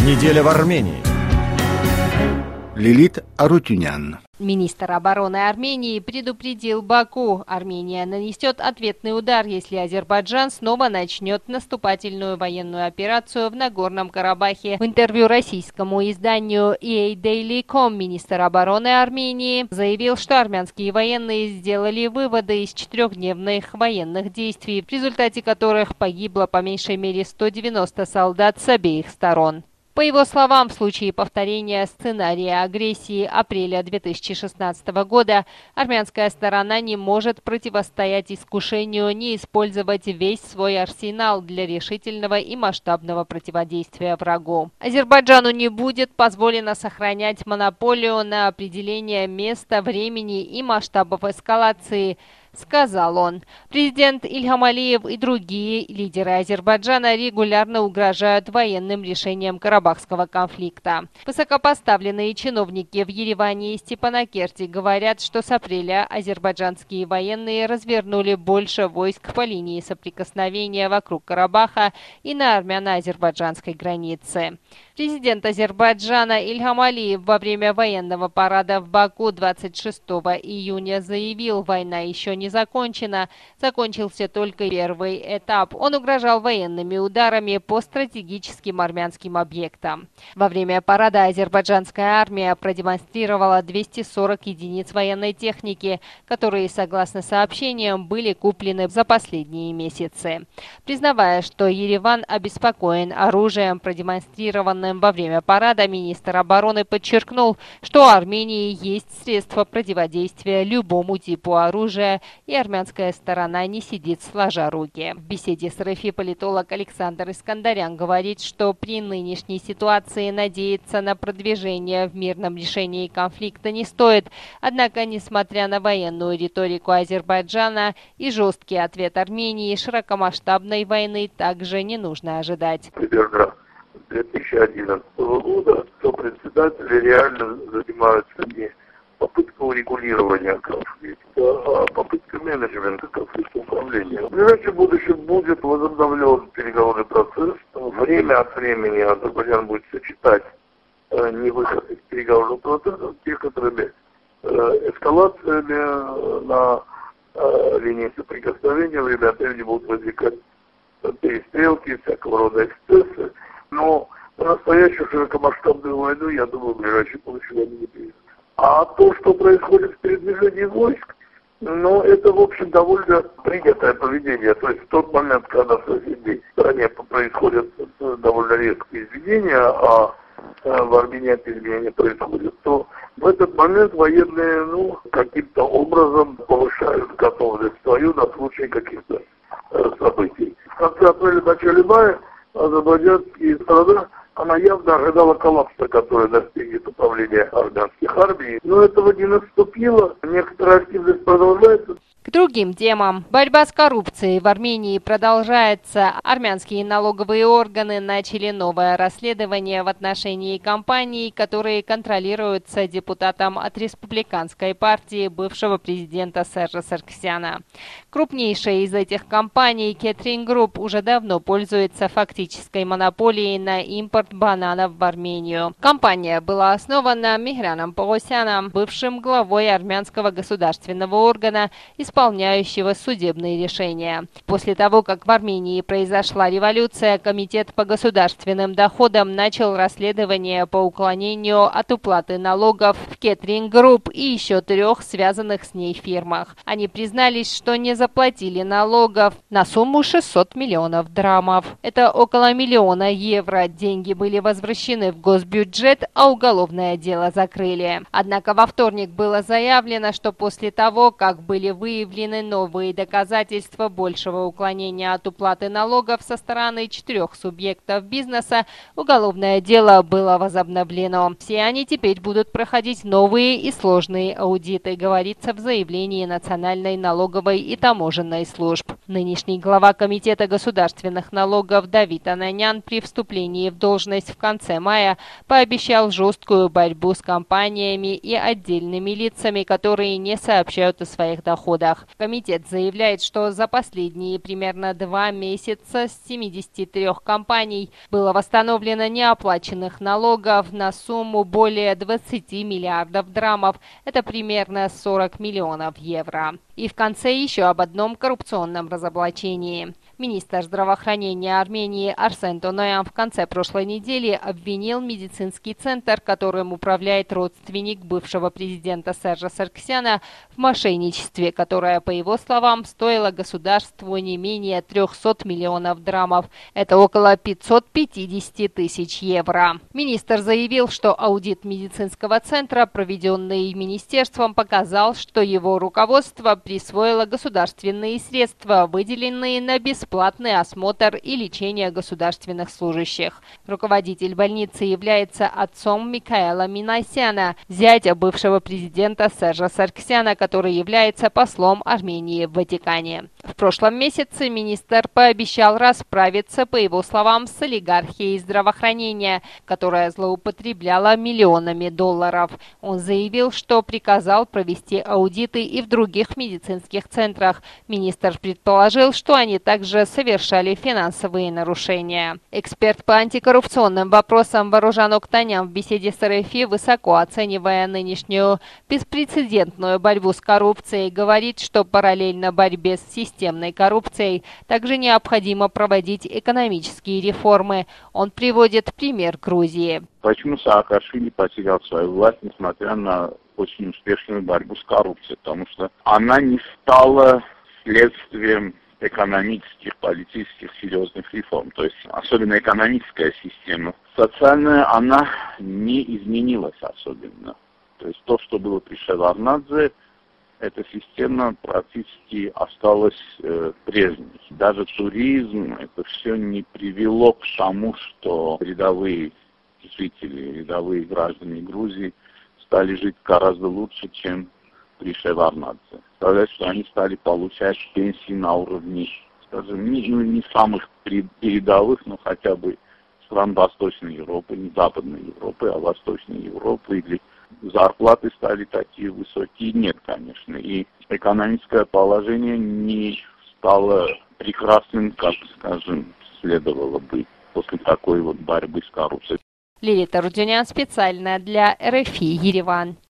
Неделя в Армении. Лилит Арутюнян. Министр обороны Армении предупредил Баку: Армения нанесет ответный удар, если Азербайджан снова начнет наступательную военную операцию в Нагорном Карабахе. В интервью российскому изданию EA-Daily.com министр обороны Армении заявил, что армянские военные сделали выводы из 4-дневных военных действий, в результате которых погибло по меньшей мере 190 солдат с обеих сторон. По его словам, в случае повторения сценария агрессии апреля 2016 года армянская сторона не может противостоять искушению не использовать весь свой арсенал для решительного и масштабного противодействия врагу. Азербайджану не будет позволено сохранять монополию на определение места, времени и масштабов эскалации, сказал он. Президент Ильхам Алиев и другие лидеры Азербайджана регулярно угрожают военным решением карабахского конфликта. Высокопоставленные чиновники в Ереване и Степанакерте говорят, что с апреля азербайджанские военные развернули больше войск по линии соприкосновения вокруг Карабаха и на армяно-азербайджанской границе. Президент Азербайджана Ильхам Алиев во время военного парада в Баку 26 июня заявил: война еще не закончена, закончился только первый этап. Он угрожал военными ударами по стратегическим армянским объектам. Во время парада азербайджанская армия продемонстрировала 240 единиц военной техники, которые, согласно сообщениям, были куплены за последние месяцы. Признавая, что Ереван обеспокоен оружием, продемонстрированным во время парада, министр обороны подчеркнул, что у Армении есть средства противодействия любому типу оружия, и армянская сторона не сидит сложа руки. В беседе с РФИ политолог Александр Искандарян говорит, что при нынешней ситуации надеяться на продвижение в мирном решении конфликта не стоит. Однако, несмотря на военную риторику Азербайджана и жесткий ответ Армении, широкомасштабной войны также не нужно ожидать. Примерно 2011 года, то председатели реально занимаются не попыткой урегулирования конфликта, а попыткой менеджмента конфликта управления. В ближайшем будущем будет возобновлен переговорный процесс. Время от времени Азербайджан будет сочетать не выход из переговорного процесса с некоторыми эскалациями на линии соприкосновения. Время от времени будут возникать перестрелки, всякого рода эксцессы. Но настоящую широкомасштабную войну, я думаю, в ближайшем будущем они не перейдут. А то, что происходит в передвижении войск, это, в общем, довольно принятое поведение. То есть в тот момент, когда в соседней стране происходят довольно резкие изменения, а в Армении эти изменения происходят, то в этот момент военные, каким-то образом повышают готовность свою на случай каких-то событий. В конце апреля, начале мая азербайджанская сторона, она явно ожидала коллапса, который достигнет управления армянских армий. Но этого не наступило. Некоторая активность продолжается. К другим темам. Борьба с коррупцией в Армении продолжается. Армянские налоговые органы начали новое расследование в отношении компаний, которые контролируются депутатом от республиканской партии бывшего президента Сержа Сарксяна. Крупнейшая из этих компаний, Kettering Group, уже давно пользуется фактической монополией на импорт бананов в Армению. Компания была основана Мехраном Погосяном, бывшим главой армянского государственного органа, исполняющего судебные решения. После того, как в Армении произошла революция, Комитет по государственным доходам начал расследование по уклонению от уплаты налогов в Kettering Group и еще 3 связанных с ней фирмах. Они признались, что не заплатили налогов на сумму 600 миллионов драмов. Это около 1 миллиона евро. Деньги были возвращены в госбюджет, а уголовное дело закрыли. Однако во вторник было заявлено, что после того, как были выявлены новые доказательства большего уклонения от уплаты налогов со стороны 4 субъектов бизнеса, уголовное дело было возобновлено. Все они теперь будут проходить новые и сложные аудиты, говорится в заявлении Национальной налоговой и таможенной служб. Нынешний глава Комитета государственных налогов Давид Ананян при вступлении в должность в конце мая пообещал жесткую борьбу с компаниями и отдельными лицами, которые не сообщают о своих доходах. доходах. Комитет заявляет, что за последние примерно 2 месяца с 73 компаний было восстановлено неоплаченных налогов на сумму более 20 миллиардов драмов. Это примерно 40 миллионов евро. И в конце еще об одном коррупционном разоблачении. Министр здравоохранения Армении Арсен Тоноян в конце прошлой недели обвинил медицинский центр, которым управляет родственник бывшего президента Сержа Сарксяна, в мошенничестве, которое, по его словам, стоило государству не менее 300 миллионов драмов. Это около 550 тысяч евро. Министр заявил, что аудит медицинского центра, проведенный министерством, показал, что его руководство присвоило государственные средства, выделенные на бесплатный осмотр и лечение государственных служащих. Руководитель больницы является отцом Микаэла Минасяна, зятя бывшего президента Сержа Сарксяна, который является послом Армении в Ватикане. В прошлом месяце министр пообещал расправиться, по его словам, с олигархией здравоохранения, которая злоупотребляла миллионами долларов. Он заявил, что приказал провести аудиты и в других медицинских центрах. Министр предположил, что они также совершали финансовые нарушения. Эксперт по антикоррупционным вопросам Варужан Октанян в беседе с РФИ, высоко оценивая нынешнюю беспрецедентную борьбу с коррупцией, говорит, что параллельно борьбе с системной коррупцией также необходимо проводить экономические реформы. Он приводит пример Грузии. Почему Саакашвили потерял свою власть, несмотря на очень успешную борьбу с коррупцией? Потому что она не стала следствием экономических, политических серьезных реформ. То есть, особенно экономическая система. Социальная она не изменилась особенно. То есть, то, что было при Шеварднадзе, эта система практически осталась прежней. Даже туризм, это все не привело к тому, что рядовые жители, рядовые граждане Грузии стали жить гораздо лучше, чем при Шеварднадзе. Сказать, что они стали получать пенсии на уровне, скажем, не самых передовых, но хотя бы стран Восточной Европы, не Западной Европы, а Восточной Европы, или зарплаты стали такие высокие, нет, конечно. И экономическое положение не стало прекрасным, как, скажем, следовало бы после такой вот борьбы с коррупцией. Лилита Рудюнян специально для РФИ Ереван.